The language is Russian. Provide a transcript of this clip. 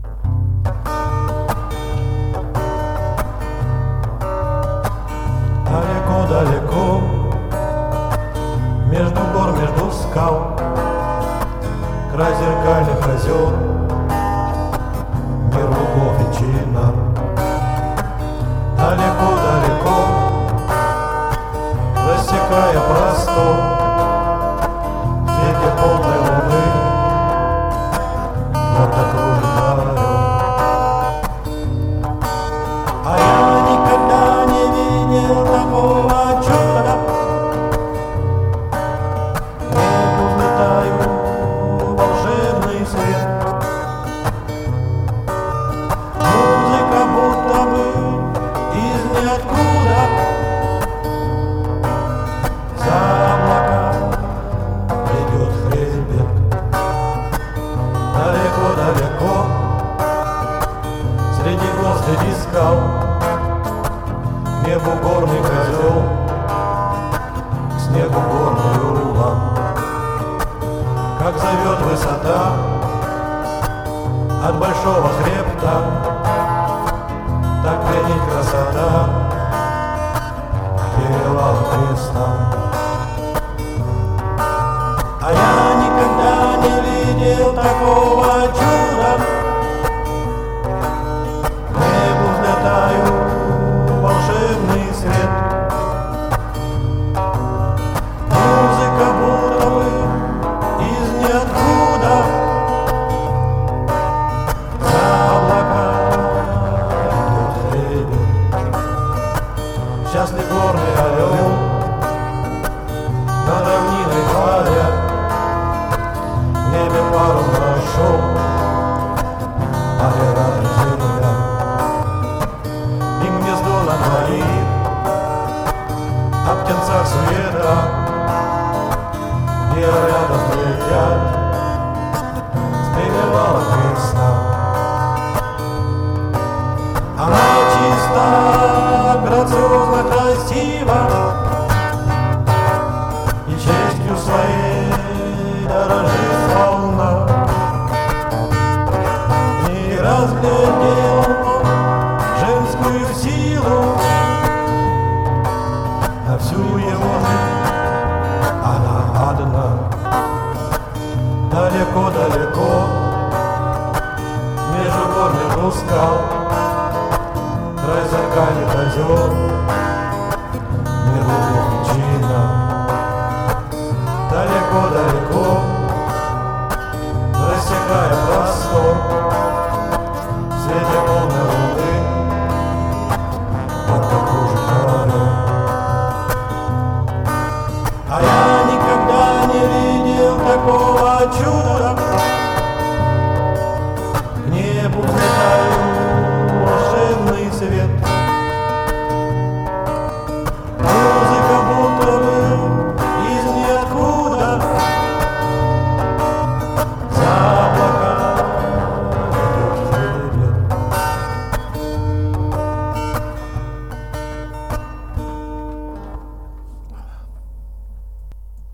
Далеко-далеко, между гор, между скал, край зеркальных озер, мир лугов и чина. Далеко-далеко, рассекая простор, в свете полной луны, гордо кружит орел. А я никогда не видел такого чуда. В небо взлетаю, волшебный свет. Музыка будто бы из ниоткуда. За облака идет хребет. Далеко-далеко, среди гор, среди скал, к небу горный козел, к снегу горный улан. Как зовет высота от большого хребта, так пленит красота перевал креста. А я никогда не видел такого чуда. К небу взлетаю, волшебный свет. Музыка будто бы из ниоткуда. За облака идет хребет. Счастлив горный орел над равниной паря, в небе пару нашел, а я рядом земля. Им гнездо на двоих, а в птенцах суета, где рядом летят с перевала весна. Она чиста, грациозно, красива, и честью своей дорожит сполна. Не разглядел женскую силу, на всю его жизнь она одна. Далеко-далеко, между гор, между скал, край зеркальных озер, мир лугов и чина. Далеко-далеко, рассекая простор, в свете полной луны, гордо кружит орел. А я никогда не видел такого чуда.